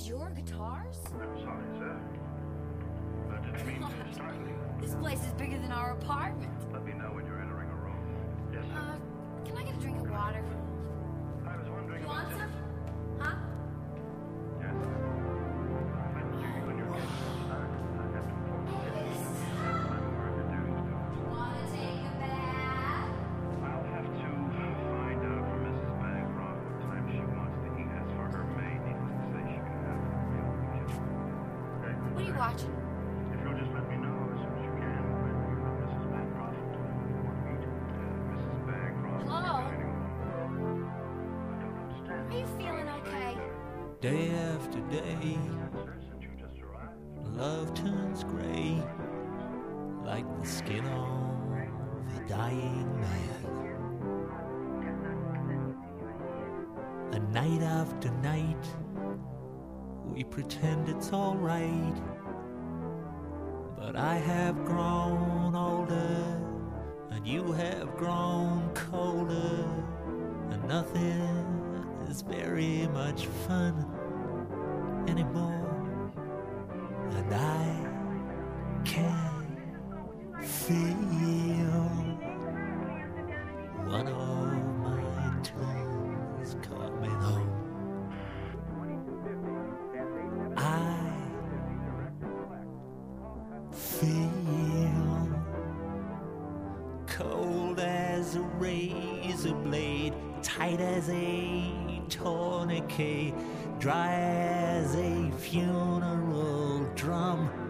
these your guitars? I'm sorry, sir. I didn't mean to startle you. This place is bigger than our apartment. Let me know when you're entering a room. Yes, sir. Can I get a drink of water? I was wondering You about want this. some? Huh? Yes. I will see you when you're getting inside. I have to inform you. I'm more of a duty. Wanna take a bath? I'll have to find out from Mrs. Bancroft what time she wants to eat. As for her maid, needless to say, she can have her meal in the kitchen. Okay? What are you watching? If you'll just let me know as soon as you can when you're with Mrs. Bancroft or want to meet Mrs. Bancroft. Hello? I don't understand. Are you feeling okay? Day after day, Sir, since you just arrived. love turns gray, like the skin of a dying man. And night after night, we pretend it's alright. But I have grown older, and you have grown colder, and nothing is very much fun anymore. And I can feel one of my toes coming home. I feel cold as a razor blade, tight as a tourniquet, dry as a funeral drum.